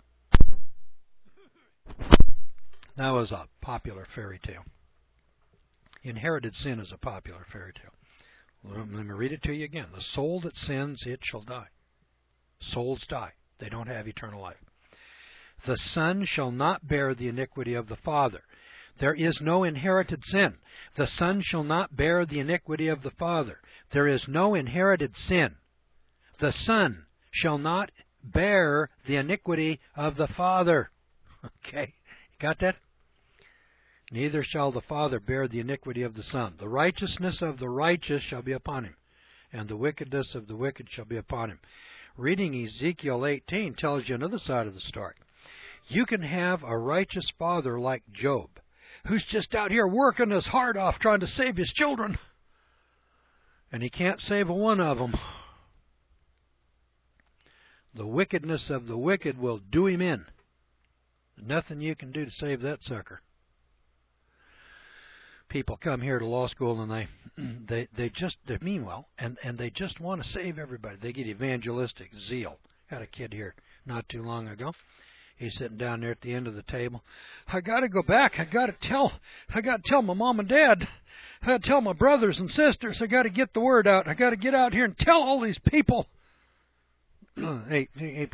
That was a popular fairy tale. Inherited sin is a popular fairy tale. Let me read it to you again. The soul that sins, it shall die. Souls die. They don't have eternal life. The Son shall not bear the iniquity of the Father. There is no inherited sin. The Son shall not bear the iniquity of the Father. There is no inherited sin. The Son shall not bear the iniquity of the Father. Okay, got that? Neither shall the Father bear the iniquity of the Son. The righteousness of the righteous shall be upon him, and the wickedness of the wicked shall be upon him. Reading Ezekiel 18 tells you another side of the story. You can have a righteous father like Job, who's just out here working his heart off trying to save his children, and he can't save one of them. The wickedness of the wicked will do him in. Nothing you can do to save that sucker. People come here to law school and they mean well, and they just want to save everybody. They get evangelistic zeal. Had a kid here not too long ago. He's sitting down there at the end of the table. I got to go back. I got to tell my mom and dad. I got to tell my brothers and sisters. I got to get the word out. I got to get out here and tell all these people. Hey,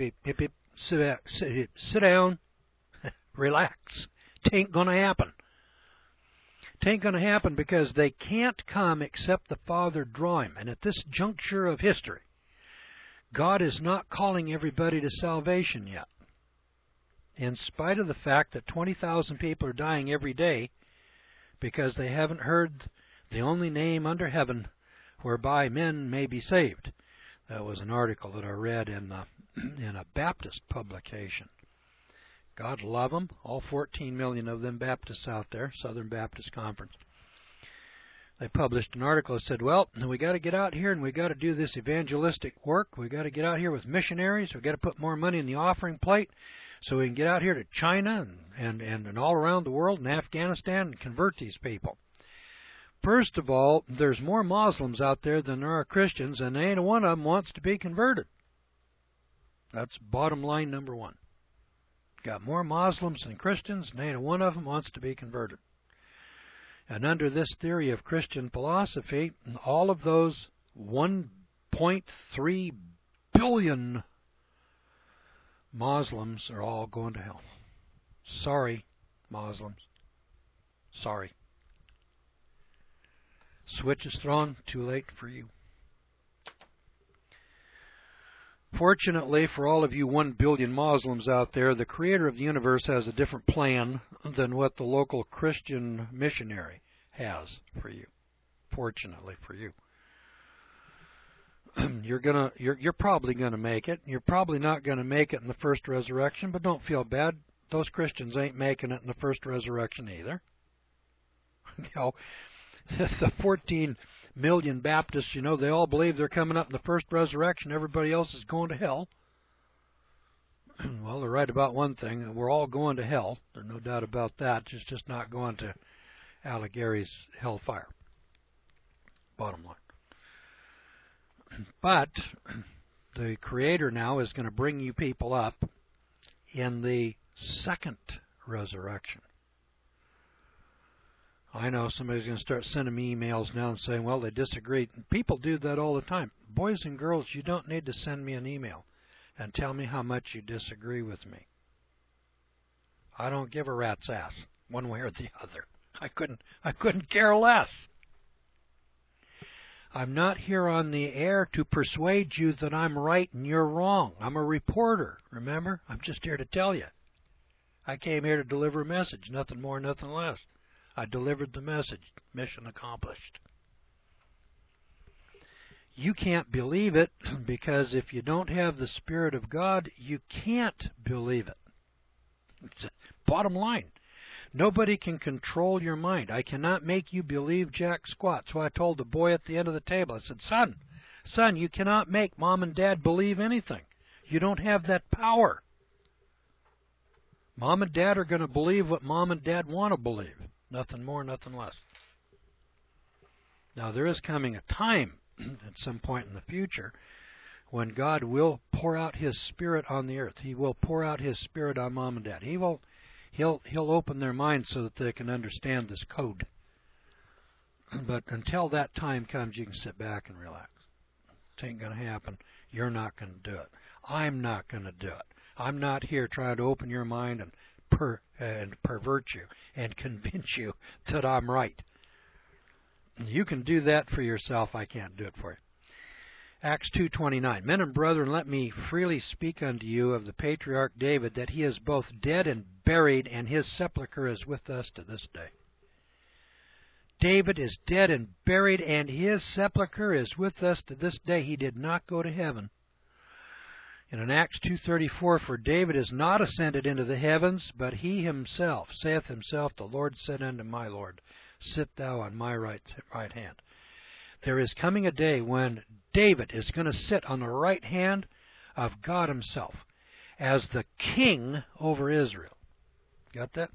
sit down. Relax. It ain't going to happen. It ain't going to happen because they can't come except the Father draw him. And at this juncture of history, God is not calling everybody to salvation yet. In spite of the fact that 20,000 people are dying every day because they haven't heard the only name under heaven whereby men may be saved. That was an article that I read in a Baptist publication. God love them, all 14 million of them Baptists out there, Southern Baptist Conference. They published an article that said, well, we got to get out here and we got to do this evangelistic work. We got to get out here with missionaries. We got to put more money in the offering plate so we can get out here to China and all around the world and Afghanistan and convert these people. First of all, there's more Muslims out there than there are Christians, and ain't one of them wants to be converted. That's bottom line number one. Got more Muslims than Christians, and ain't one of them wants to be converted. And under this theory of Christian philosophy, all of those 1.3 billion Muslims are all going to hell. Sorry, Muslims. Sorry. Switch is thrown, too late for you. Fortunately for all of you 1 billion Muslims out there, the Creator of the universe has a different plan than what the local Christian missionary has for you. Fortunately for you. You're probably gonna make it. You're probably not gonna make it in the first resurrection, but don't feel bad. Those Christians ain't making it in the first resurrection either. The 14 million Baptists, they all believe they're coming up in the first resurrection. Everybody else is going to hell. Well, they're right about one thing. We're all going to hell. There's no doubt about that. It's just not going to Alligary's hellfire. Bottom line. But the Creator now is going to bring you people up in the second resurrection. I know somebody's going to start sending me emails now and saying, well, they disagree. People do that all the time. Boys and girls, you don't need to send me an email and tell me how much you disagree with me. I don't give a rat's ass, one way or the other. I couldn't care less. I'm not here on the air to persuade you that I'm right and you're wrong. I'm a reporter, remember? I'm just here to tell you. I came here to deliver a message, nothing more, nothing less. I delivered the message. Mission accomplished. You can't believe it because if you don't have the Spirit of God, you can't believe it. It's bottom line. Nobody can control your mind. I cannot make you believe jack squat. So I told the boy at the end of the table, I said, son, you cannot make Mom and Dad believe anything. You don't have that power. Mom and Dad are going to believe what Mom and Dad want to believe. Nothing more, nothing less. Now, there is coming a time at some point in the future when God will pour out His Spirit on the earth. He will pour out His Spirit on Mom and Dad. He'll open their minds so that they can understand this code. But until that time comes, you can sit back and relax. It ain't going to happen. You're not going to do it. I'm not going to do it. I'm not here trying to open your mind and pervert you and convince you that I'm right. You can do that for yourself. I can't do it for you. Acts 2:29. Men and brethren, let me freely speak unto you of the patriarch David, that he is both dead and buried, and his sepulchre is with us to this day. David is dead and buried, and his sepulchre is with us to this day. He did not go to heaven. And in Acts 2:34, for David is not ascended into the heavens, but he himself saith himself, the Lord said unto my Lord, sit thou on my right hand. There is coming a day when David is going to sit on the right hand of God Himself as the king over Israel. Got that?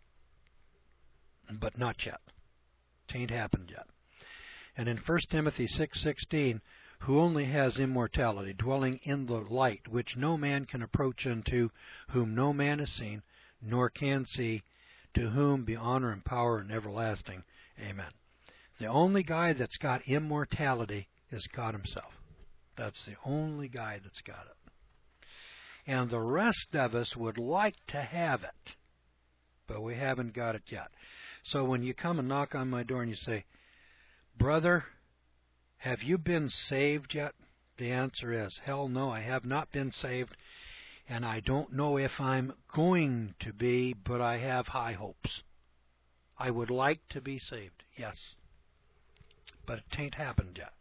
But not yet. It ain't happened yet. And in 1 Timothy 6:16, who only has immortality, dwelling in the light, which no man can approach unto, whom no man has seen, nor can see, to whom be honor and power and everlasting. Amen. The only guy that's got immortality is God Himself. That's the only guy that's got it. And the rest of us would like to have it, but we haven't got it yet. So when you come and knock on my door and you say, brother, have you been saved yet? The answer is, hell no, I have not been saved, and I don't know if I'm going to be, but I have high hopes. I would like to be saved, yes, but it ain't happened yet.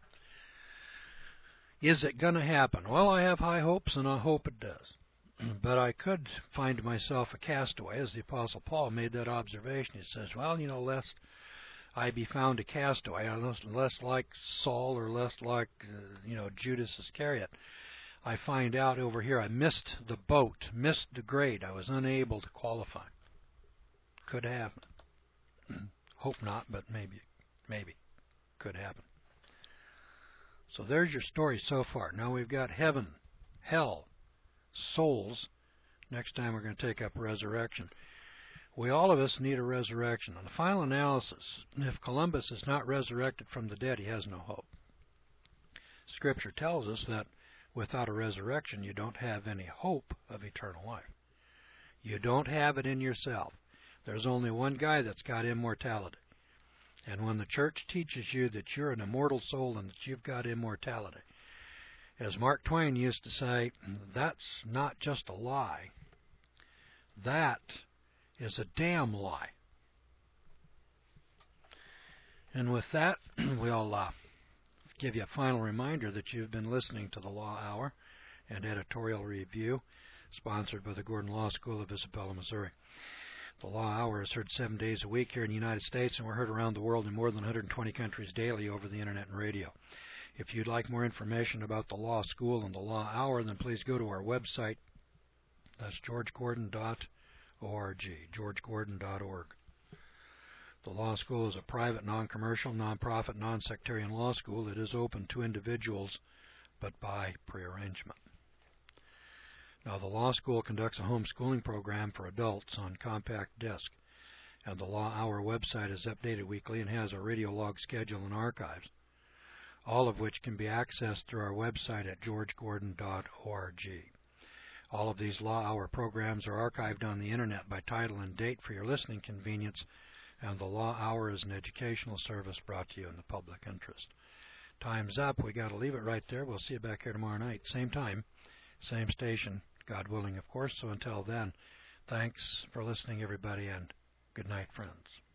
Is it going to happen? Well, I have high hopes, and I hope it does. But I could find myself a castaway, as the Apostle Paul made that observation. He says, well, lest I be found a castaway, less like Saul or less like, Judas Iscariot. I find out over here I missed the boat, missed the grade. I was unable to qualify. Could happen. Hope not, but maybe. Could happen. So there's your story so far. Now we've got heaven, hell, souls. Next time we're going to take up resurrection. All of us need a resurrection. On the final analysis, if Columbus is not resurrected from the dead, he has no hope. Scripture tells us that without a resurrection, you don't have any hope of eternal life. You don't have it in yourself. There's only one guy that's got immortality. And when the church teaches you that you're an immortal soul and that you've got immortality, as Mark Twain used to say, that's not just a lie. That is a damn lie. And with that, we'll give you a final reminder that you've been listening to the Law Hour and Editorial Review, sponsored by the Gordon Law School of Isabella, Missouri. The Law Hour is heard 7 days a week here in the United States, and we're heard around the world in more than 120 countries daily over the Internet and radio. If you'd like more information about the Law School and the Law Hour, then please go to our website. That's georgegordon.org, georgegordon.org. The Law School is a private, non-commercial, non-profit, non-sectarian law school. It is open to individuals, but by prearrangement. Now, the Law School conducts a homeschooling program for adults on compact disc, and the Law Hour website is updated weekly and has a radio log schedule and archives, all of which can be accessed through our website at georgegordon.org. All of these Law Hour programs are archived on the Internet by title and date for your listening convenience, and the Law Hour is an educational service brought to you in the public interest. Time's up. We got to leave it right there. We'll see you back here tomorrow night. Same time, same station, God willing, of course. So until then, thanks for listening, everybody, and good night, friends.